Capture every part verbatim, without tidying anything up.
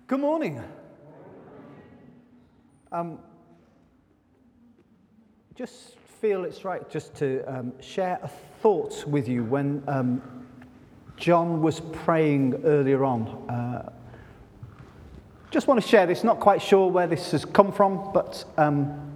Good morning. Um, just feel it's right just to um, share a thought with you when um, John was praying earlier on. Uh, just want to share this, not quite sure where this has come from, but um,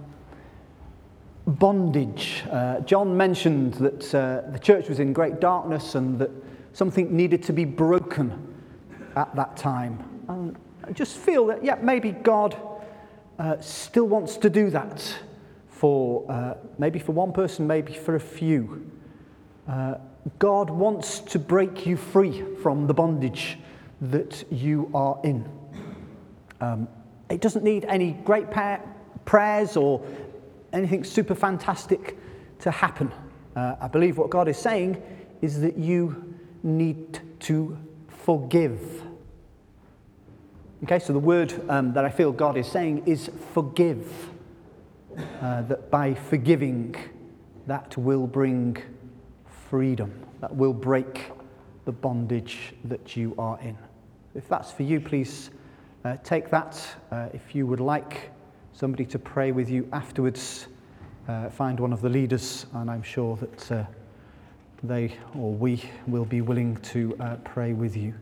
bondage. Uh, John mentioned that uh, the church was in great darkness and that something needed to be broken at that time. And I just feel that, yeah, maybe God uh, still wants to do that for, uh, maybe for one person, maybe for a few. Uh, God wants to break you free from the bondage that you are in. Um, it doesn't need any great pa- prayers or anything super fantastic to happen. Uh, I believe what God is saying is that you need to forgive. Okay, so the word um, that I feel God is saying is forgive. Uh, that by forgiving, that will bring freedom. That will break the bondage that you are in. If that's for you, please uh, take that. Uh, if you would like somebody to pray with you afterwards, uh, find one of the leaders, and I'm sure that uh, they or we will be willing to uh, pray with you.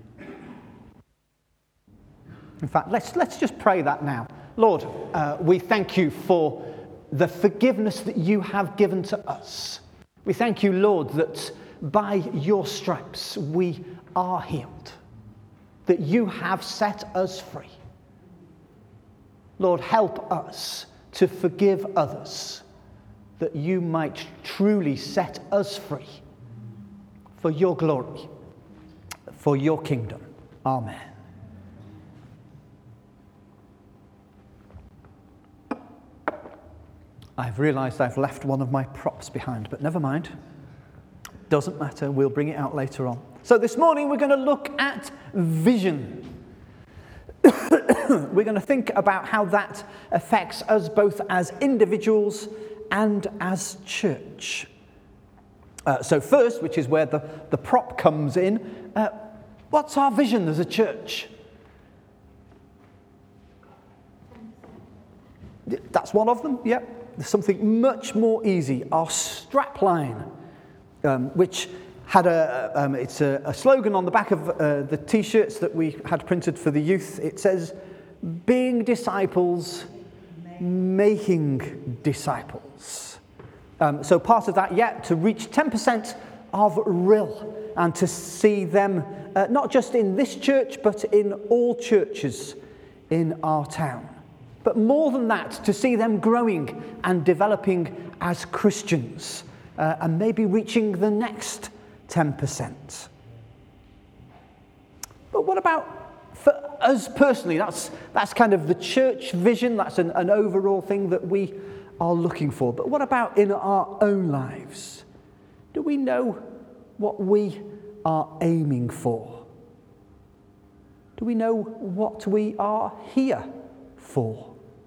In fact, let's let's just pray that now. Lord, uh, we thank you for the forgiveness that you have given to us. We thank you, Lord, that by your stripes we are healed, that you have set us free. Lord, help us to forgive others, that you might truly set us free for your glory, for your kingdom. Amen. I've realised I've left one of my props behind, but never mind. Doesn't matter, we'll bring it out later on. So this morning we're going to look at vision. We're going to think about how that affects us both as individuals and as church. Uh, so first, which is where the, the prop comes in, uh, what's our vision as a church? That's one of them, yep. There's something much more easy, our strapline, um, which had a, um, it's a, a slogan on the back of uh, the t-shirts that we had printed for the youth. It says, being disciples, making disciples. Um, so part of that, yeah, to reach ten percent of R I L and to see them, uh, not just in this church, but in all churches in our town. But more than that, to see them growing and developing as Christians uh, and maybe reaching the next ten percent. But what about for us personally? That's, that's kind of the church vision. That's an, an overall thing that we are looking for. But what about in our own lives? Do we know what we are aiming for? Do we know what we are here for?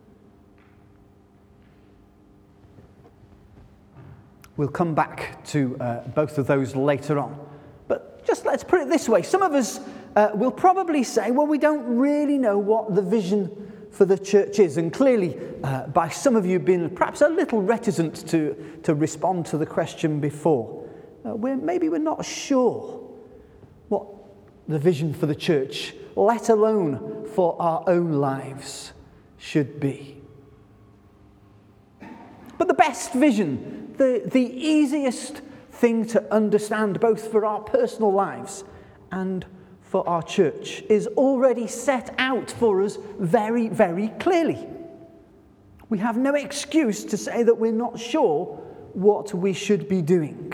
We'll come back to uh, both of those later on. But just let's put it this way. Some of us uh, will probably say, well, we don't really know what the vision for the church is. And clearly, uh, by some of you been perhaps a little reticent to, to respond to the question before. Uh, we're, maybe we're not sure what the vision for the church, let alone for our own lives, should be. But the best vision, the, the easiest thing to understand both for our personal lives and for our church is already set out for us very, very clearly. We have no excuse to say that we're not sure what we should be doing.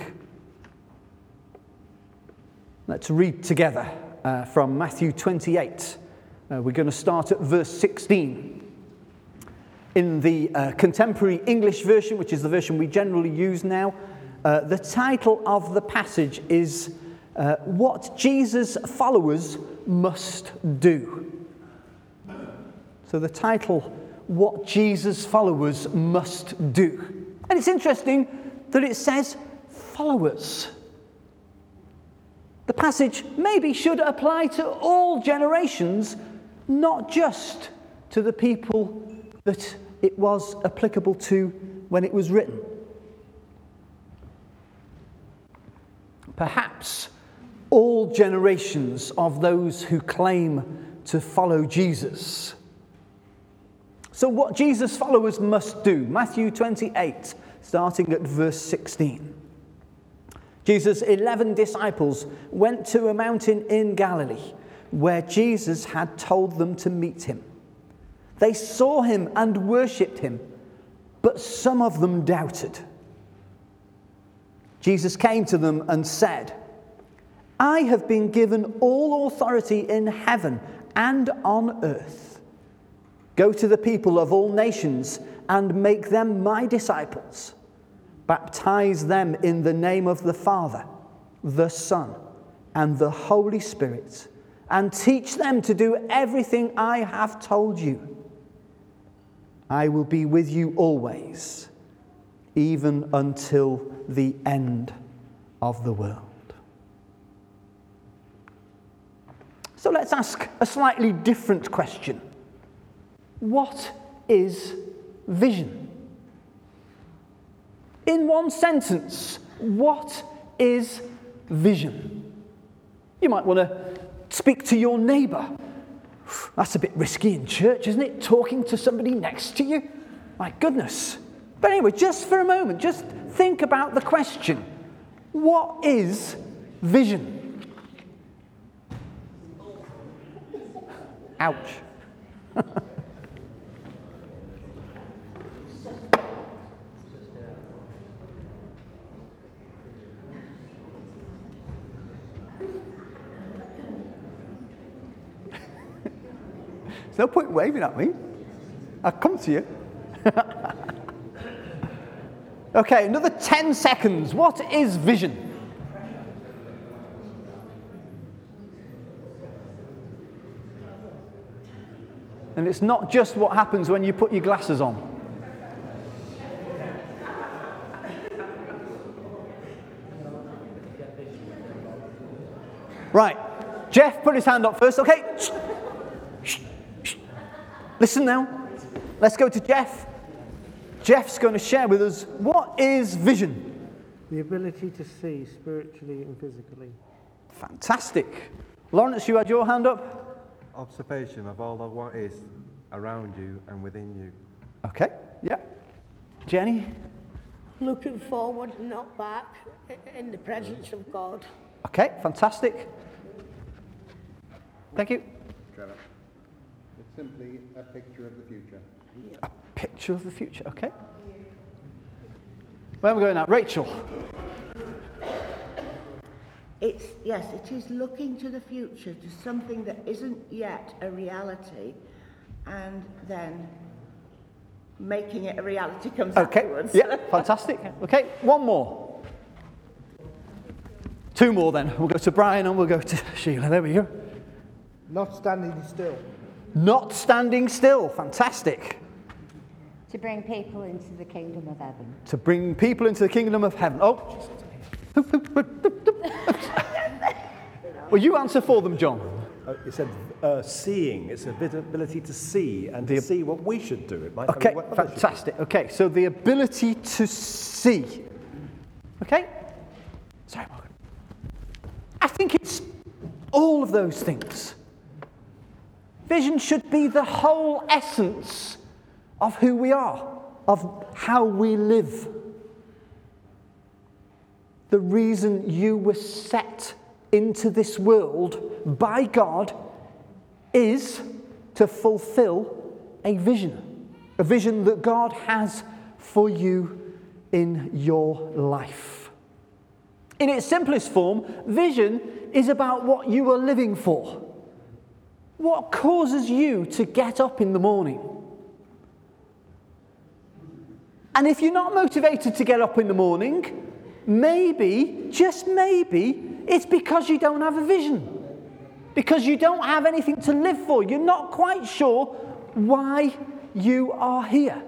Let's read together uh, from Matthew twenty-eight. Uh, we're going to start at verse sixteen. In the uh, contemporary English version, which is the version we generally use now, uh, the title of the passage is uh, What Jesus' Followers Must Do. So the title, What Jesus' Followers Must Do. And it's interesting that it says followers. The passage maybe should apply to all generations not just to the people that it was applicable to when it was written. Perhaps all generations of those who claim to follow Jesus. So what Jesus' followers must do, Matthew twenty-eight, starting at verse sixteen. Jesus' eleven disciples went to a mountain in Galilee where Jesus had told them to meet him. They saw him and worshipped him, but some of them doubted. Jesus came to them and said, I have been given all authority in heaven and on earth. Go to the people of all nations and make them my disciples. Baptize them in the name of the Father, the Son, and the Holy Spirit, and teach them to do everything I have told you. I will be with you always, even until the end of the world. So let's ask a slightly different question. What is vision? In one sentence, what is vision? You might want to speak to your neighbour. That's a bit risky in church, isn't it? Talking to somebody next to you. My goodness. But anyway, just for a moment, just think about the question. What is vision? Ouch. There's no point waving at me. I'll come to you. Okay, another ten seconds. What is vision? And it's not just what happens when you put your glasses on. Right, Jeff put his hand up first. Okay, shh. Shh. Shh. Listen now. Let's go to Jeff. Jeff's going to share with us, what is vision? The ability to see spiritually and physically. Fantastic. Lawrence, you had your hand up? Observation of all of what is around you and within you. Okay, yeah. Jenny? Looking forward, not back, in the presence of God. Okay, fantastic. Thank you. Trevor. It's simply a picture of the future. A picture of the future, okay. Where are we going now? Rachel? It's, yes, it is looking to the future, to something that isn't yet a reality, and then making it a reality comes Okay, afterwards. yeah, fantastic. Okay, one more. Two more then. We'll go to Brian and we'll go to Sheila. There we go. Not standing still. Not standing still. Fantastic. To bring people into the kingdom of heaven. To bring people into the kingdom of heaven. Oh. Well, you answer for them, John. Uh, it said uh, seeing. It's a bit ability to see and to The, see what we should do. It might okay, what others fantastic. Okay, so the ability to see. Okay? Sorry, Margaret. I think it's all of those things. Vision should be the whole essence of who we are, of how we live. The reason you were set into this world by God is to fulfill a vision, a vision that God has for you in your life. In its simplest form, vision is about what you are living for. What causes you to get up in the morning? And if you're not motivated to get up in the morning, maybe, just maybe, it's because you don't have a vision. Because you don't have anything to live for. You're not quite sure why you are here.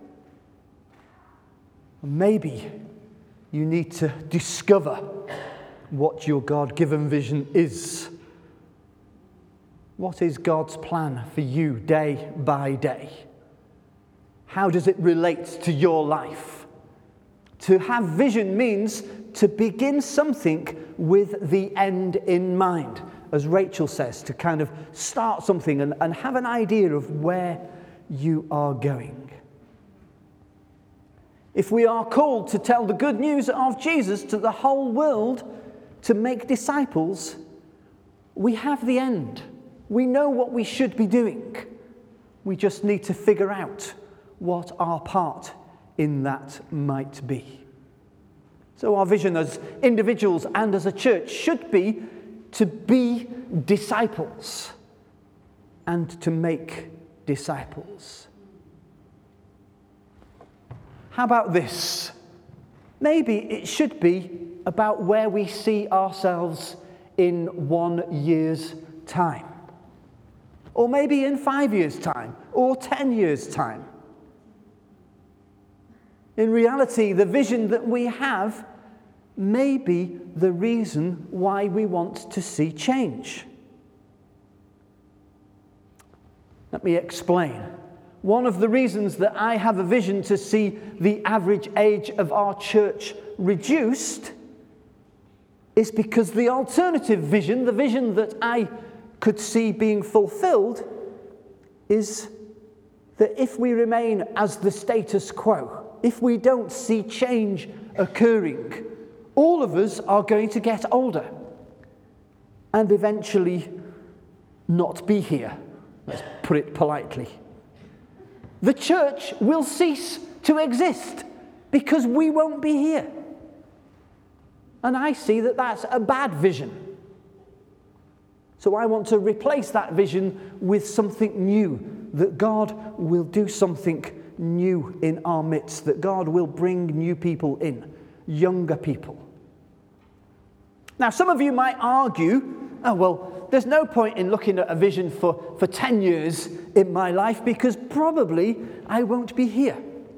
Maybe you need to discover what your God-given vision is. What is God's plan for you day by day? How does it relate to your life? To have vision means to begin something with the end in mind, as Rachel says, to kind of start something and, and have an idea of where you are going. If we are called to tell the good news of Jesus to the whole world, to make disciples, we have the end. We know what we should be doing. We just need to figure out what our part in that might be. So our vision as individuals and as a church should be to be disciples and to make disciples. How about this? Maybe it should be about where we see ourselves in one year's time. Or maybe in five years' time, or ten years' time. In reality, the vision that we have may be the reason why we want to see change. Let me explain. One of the reasons that I have a vision to see the average age of our church reduced is because the alternative vision, the vision that I could see being fulfilled, is that if we remain as the status quo, if we don't see change occurring, all of us are going to get older and eventually not be here. Let's put it politely. The church will cease to exist because we won't be here. And I see that that's a bad vision. So I want to replace that vision with something new, that God will do something new in our midst, that God will bring new people in, younger people. Now, some of you might argue, oh, well, there's no point in looking at a vision for, for ten years in my life because probably I won't be here.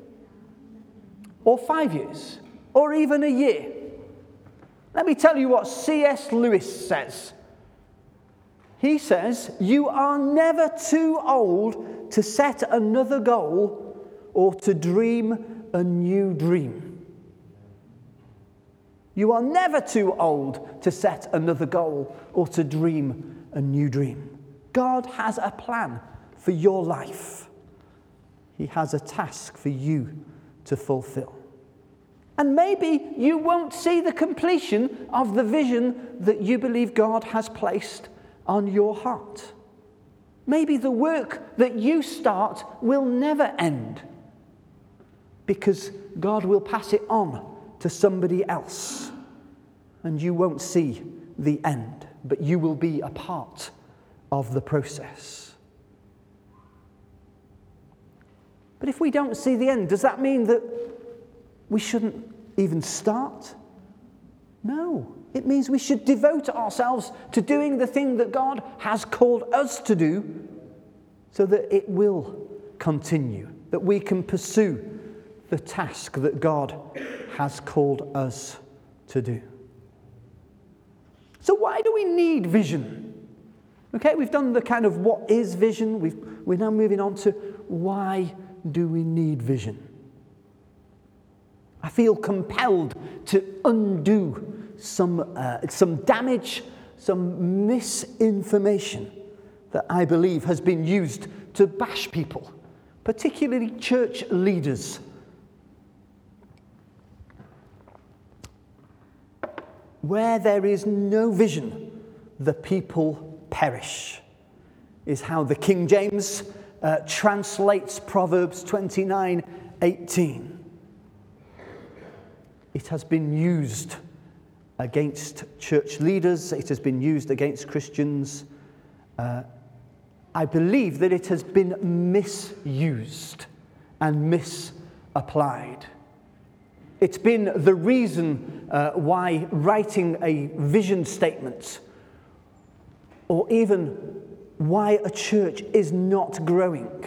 Or five years, or even a year. Let me tell you what C S Lewis says. He says, you are never too old to set another goal or to dream a new dream. You are never too old to set another goal or to dream a new dream. God has a plan for your life. He has a task for you to fulfill. And maybe you won't see the completion of the vision that you believe God has placed on your heart. Maybe the work that you start will never end because God will pass it on to somebody else, and you won't see the end, but you will be a part of the process. But if we don't see the end, does that mean that we shouldn't even start? No, it means we should devote ourselves to doing the thing that God has called us to do so that it will continue, that we can pursue the task that God has called us to do. So why do we need vision? Okay, we've done the kind of what is vision. We've, we're now moving on to why do we need vision? I feel compelled to undo some, uh, some damage, some misinformation that I believe has been used to bash people, particularly church leaders. Where there is no vision, the people perish, is how the King James uh, translates Proverbs twenty-nine eighteen. It has been used against church leaders. It has been used against Christians. Uh, I believe that it has been misused and misapplied. It's been the reason uh, why writing a vision statement, or even why a church is not growing.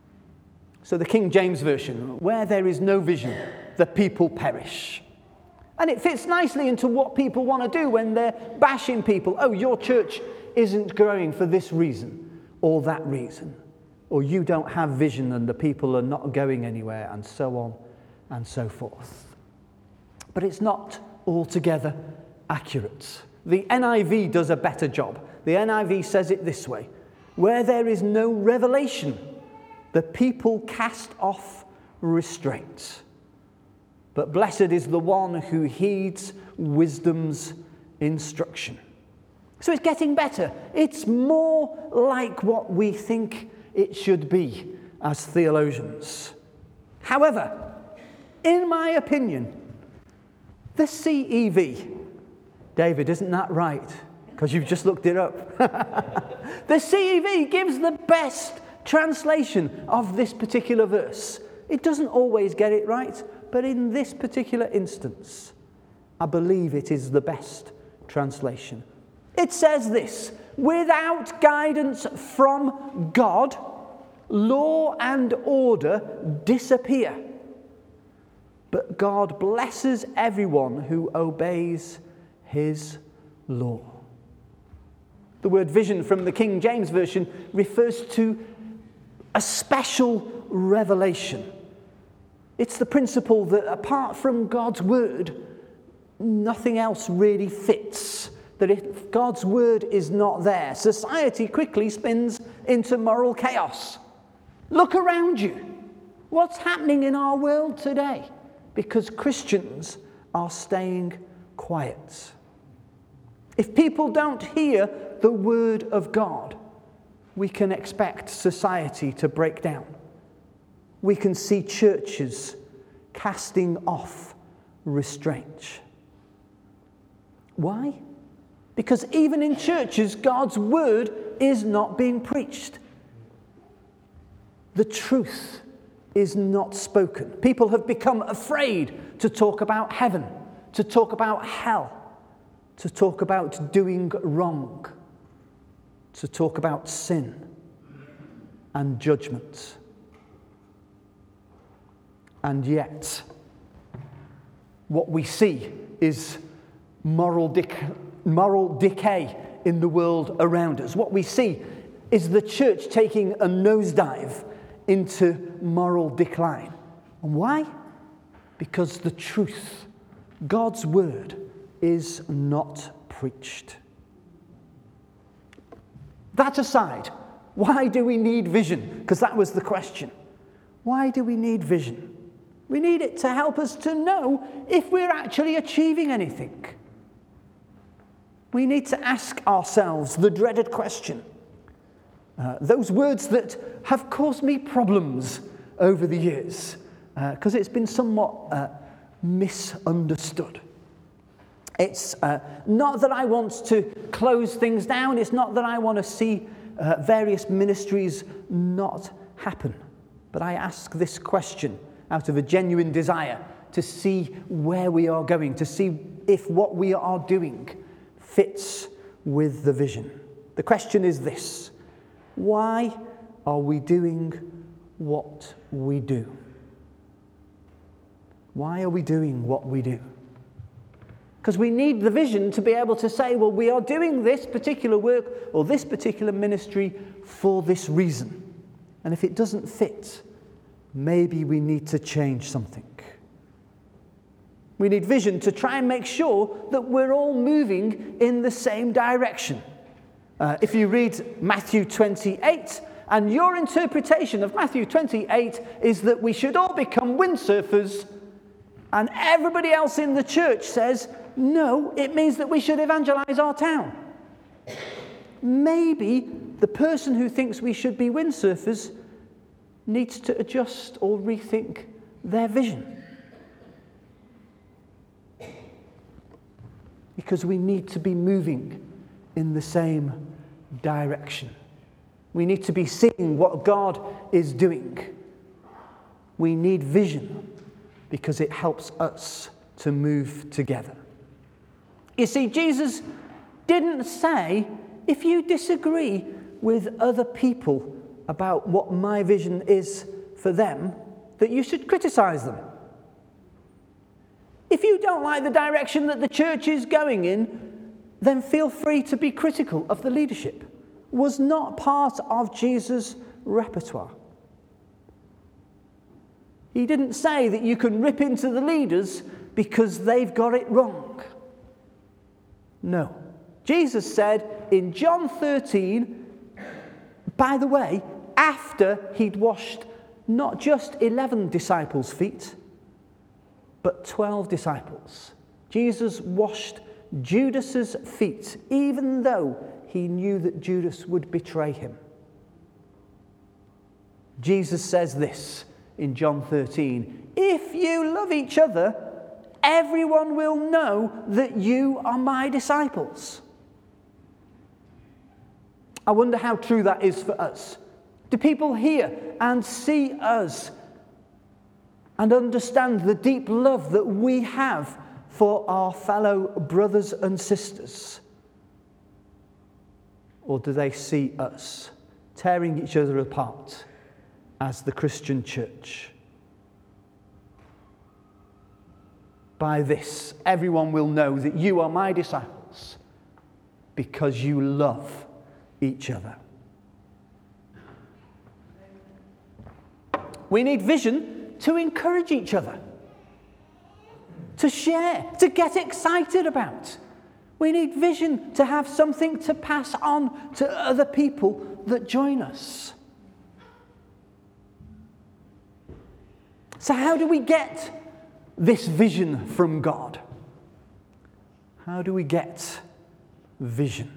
So the King James Version, where there is no vision, the people perish. And it fits nicely into what people want to do when they're bashing people. Oh, your church isn't growing for this reason or that reason. Or you don't have vision and the people are not going anywhere, and so on and so forth. But it's not altogether accurate. The N I V does a better job. The N I V says it this way: where there is no revelation, the people cast off restraint. But blessed is the one who heeds wisdom's instruction. So it's getting better. It's more like what we think it should be as theologians. However, in my opinion, the C E V, David, isn't that right? Because you've just looked it up. The C E V gives the best translation of this particular verse. It doesn't always get it right, but in this particular instance, I believe it is the best translation. It says this: without guidance from God, law and order disappear. But God blesses everyone who obeys his law. The word vision from the King James Version refers to a special revelation. It's the principle that apart from God's word, nothing else really fits. That if God's word is not there, society quickly spins into moral chaos. Look around you. What's happening in our world today? Because Christians are staying quiet. If people don't hear the word of God, we can expect society to break down. We can see churches casting off restraint. Why? Because even in churches, God's word is not being preached. The truth is not spoken. People have become afraid to talk about heaven, to talk about hell, to talk about doing wrong, to talk about sin and judgment. And yet, what we see is moral, dec- moral decay in the world around us. What we see is the church taking a nosedive into moral decline. And why? Because the truth, God's word, is not preached. That aside, why do we need vision? Because that was the question. Why do we need vision? We need it to help us to know if we're actually achieving anything. We need to ask ourselves the dreaded question. Uh, those words that have caused me problems over the years, because uh, it's been somewhat uh, misunderstood. It's uh, not that I want to close things down. It's not that I want to see uh, various ministries not happen. But I ask this question out of a genuine desire to see where we are going, to see if what we are doing fits with the vision. The question is this: why are we doing what we do? Why are we doing what we do? Because we need the vision to be able to say, well, we are doing this particular work or this particular ministry for this reason. And if it doesn't fit, maybe we need to change something. We need vision to try and make sure that we're all moving in the same direction. Uh, if you read Matthew twenty-eight, and your interpretation of Matthew twenty-eight is that we should all become windsurfers, and everybody else in the church says, no, it means that we should evangelize our town. Maybe the person who thinks we should be windsurfers needs to adjust or rethink their vision. Because we need to be moving in the same direction. We need to be seeing what God is doing. We need vision because it helps us to move together. You see, Jesus didn't say, if you disagree with other people about what my vision is for them, that you should criticize them. If you don't like the direction that the church is going in, then feel free to be critical of the leadership. Was not part of Jesus' repertoire. He didn't say that you can rip into the leaders because they've got it wrong. No. Jesus said in John thirteen, by the way, after he'd washed not just eleven disciples' feet, but twelve disciples. Jesus washed Judas's feet, even though he knew that Judas would betray him. Jesus says this in John thirteen, if you love each other, everyone will know that you are my disciples. I wonder how true that is for us. Do people hear and see us and understand the deep love that we have for our fellow brothers and sisters? Or do they see us tearing each other apart as the Christian church? By this, everyone will know that you are my disciples because you love each other. We need vision to encourage each other, to share, to get excited about. We need vision to have something to pass on to other people that join us. So how do we get this vision from God? How do we get vision?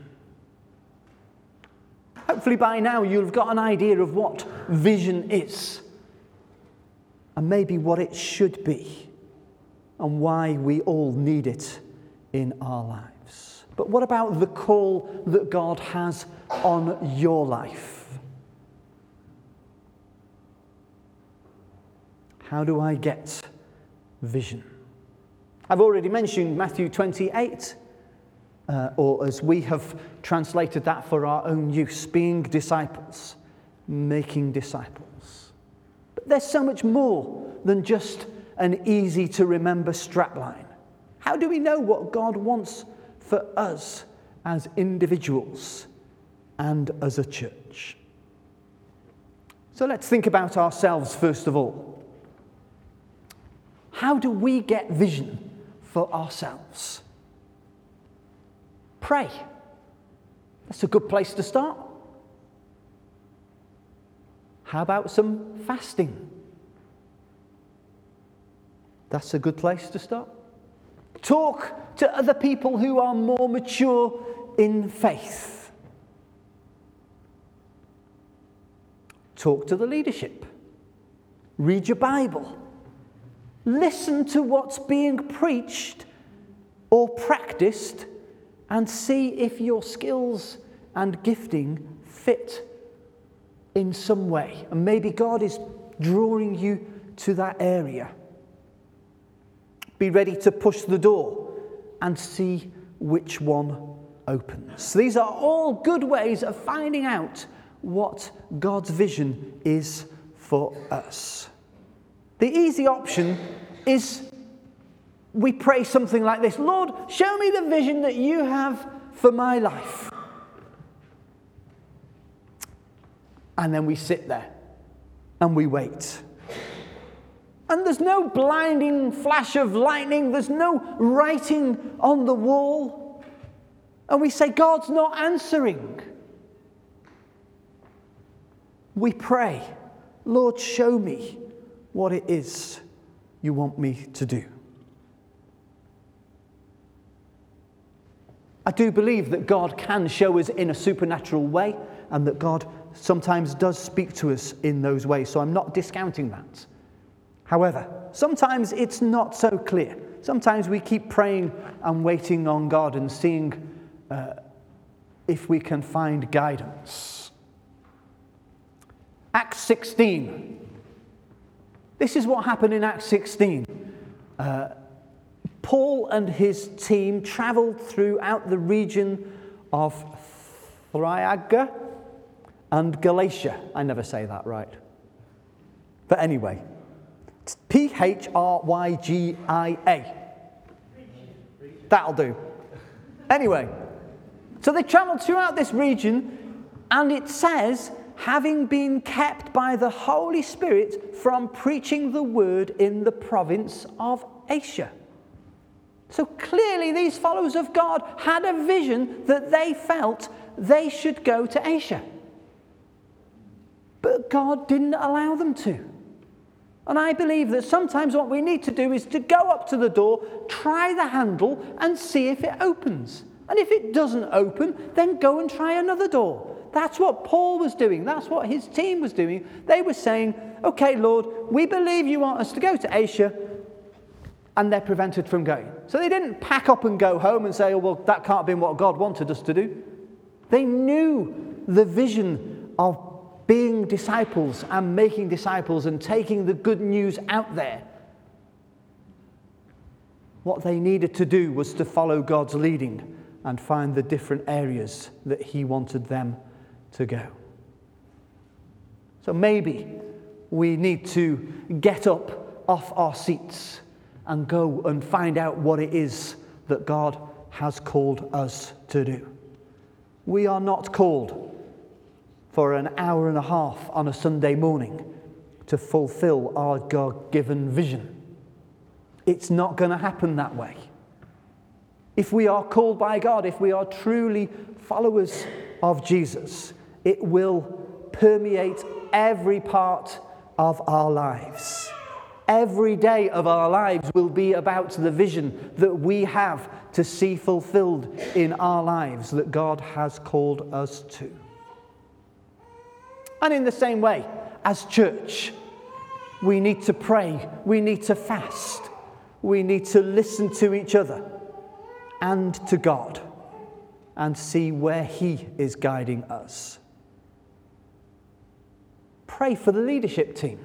Hopefully by now you'll have got an idea of what vision is, and maybe what it should be, and why we all need it in our lives. But what about the call that God has on your life? How do I get vision? I've already mentioned Matthew twenty-eight, uh, or as we have translated that for our own use, being disciples, making disciples. But there's so much more than just an easy to remember strapline. How do we know what God wants for us as individuals and as a church? So let's think about ourselves first of all. How do we get vision for ourselves? Pray. That's a good place to start. How about some fasting? That's a good place to start. Talk to other people who are more mature in faith. Talk to the leadership. Read your Bible. Listen to what's being preached or practiced and see if your skills and gifting fit in some way. And maybe God is drawing you to that area. Be ready to push the door and see which one opens. These are all good ways of finding out what God's vision is for us. The easy option is we pray something like this: Lord, show me the vision that you have for my life. And then we sit there and we wait. And there's no blinding flash of lightning. There's no writing on the wall. And we say, God's not answering. We pray, Lord, show me what it is you want me to do. I do believe that God can show us in a supernatural way, and that God sometimes does speak to us in those ways. So I'm not discounting that. However, sometimes it's not so clear. Sometimes we keep praying and waiting on God and seeing uh, if we can find guidance. Acts sixteen. This is what happened in Acts sixteen. Uh, Paul and his team travelled throughout the region of Phrygia and Galatia. I never say that right. But anyway, P H R Y G I A. That'll do. Anyway, so they travelled throughout this region, and it says, having been kept by the Holy Spirit from preaching the word in the province of Asia. So clearly these followers of God had a vision that they felt they should go to Asia. But God didn't allow them to. And I believe that sometimes what we need to do is to go up to the door, try the handle, and see if it opens. And if it doesn't open, then go and try another door. That's what Paul was doing. That's what his team was doing. They were saying, okay, Lord, we believe you want us to go to Asia, and they're prevented from going. So they didn't pack up and go home and say, oh, well, that can't have been what God wanted us to do. They knew the vision of being disciples and making disciples and taking the good news out there. What they needed to do was to follow God's leading and find the different areas that he wanted them to go. So maybe we need to get up off our seats and go and find out what it is that God has called us to do. We are not called for an hour and a half on a Sunday morning to fulfill our God-given vision. It's not going to happen that way. If we are called by God, if we are truly followers of Jesus, it will permeate every part of our lives. Every day of our lives will be about the vision that we have to see fulfilled in our lives that God has called us to. And in the same way, as church, we need to pray, we need to fast, we need to listen to each other and to God and see where he is guiding us. Pray for the leadership team.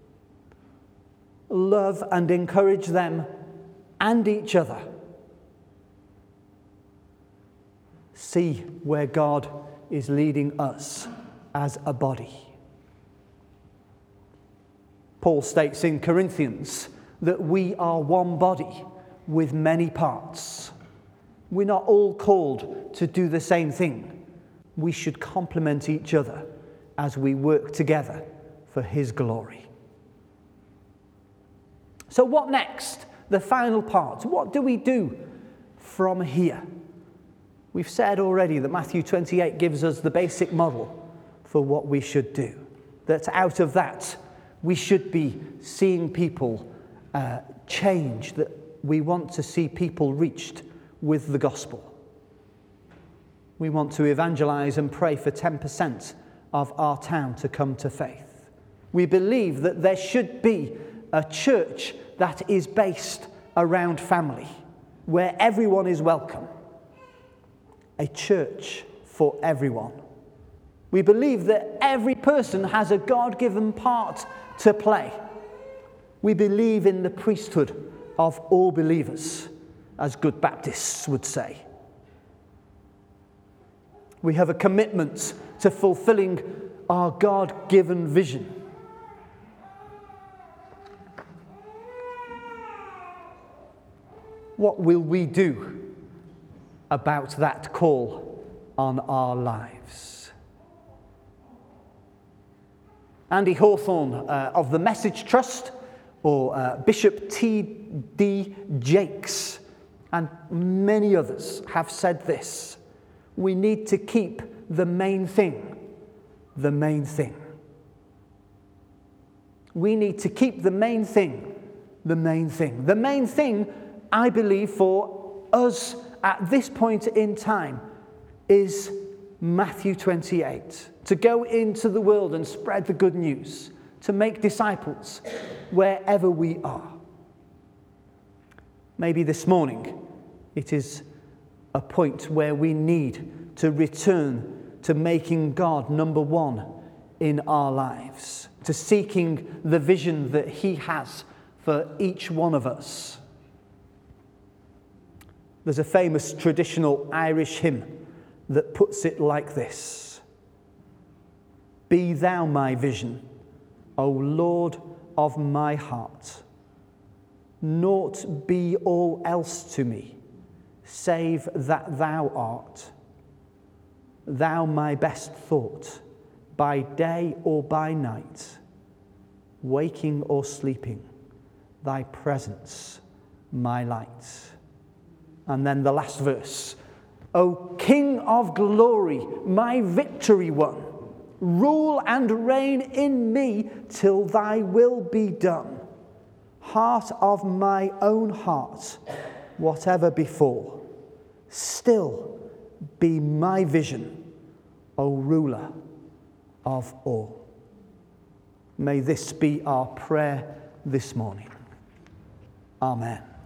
Love and encourage them and each other. See where God is leading us as a body. Paul states in Corinthians that we are one body with many parts. We're not all called to do the same thing. We should complement each other as we work together for his glory. So what next? The final part. What do we do from here? We've said already that Matthew twenty-eight gives us the basic model for what we should do. That out of that, we should be seeing people uh, change, that we want to see people reached with the gospel. We want to evangelize and pray for ten percent of our town to come to faith. We believe that there should be a church that is based around family, where everyone is welcome. A church for everyone. We believe that every person has a God-given part to play. We believe in the priesthood of all believers, as good Baptists would say. We have a commitment to fulfilling our God-given vision. What will we do about that call on our lives? Andy Hawthorne uh, of the Message Trust, or uh, Bishop T D Jakes, and many others have said this: we need to keep the main thing, the main thing. We need to keep the main thing, the main thing. The main thing, I believe, for us at this point in time is Matthew twenty-eight. To go into the world and spread the good news, to make disciples wherever we are. Maybe this morning it is a point where we need to return to making God number one in our lives, to seeking the vision that he has for each one of us. There's a famous traditional Irish hymn that puts it like this: Be thou my vision, O Lord of my heart. Naught be all else to me, save that thou art, thou my best thought, by day or by night, waking or sleeping, thy presence my light. And then the last verse. O King of glory, my victory won, rule and reign in me till thy will be done. Heart of my own heart, whatever befall, still be my vision, O ruler of all. May this be our prayer this morning. Amen.